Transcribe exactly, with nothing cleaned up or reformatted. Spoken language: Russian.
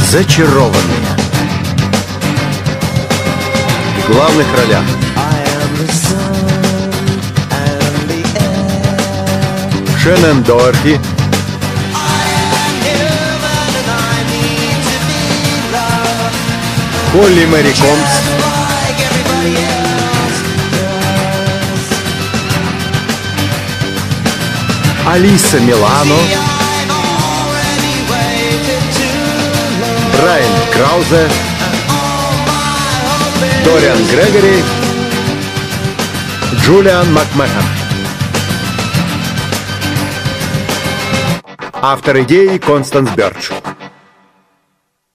Зачарованные. В главных ролях Шеннон Доерти, Холли Мэри Комбс, Алиса Милано, Брайан Краузе, Дориан Грегори, Джулиан Макмахан. Автор идеи Констанс Бёрдж.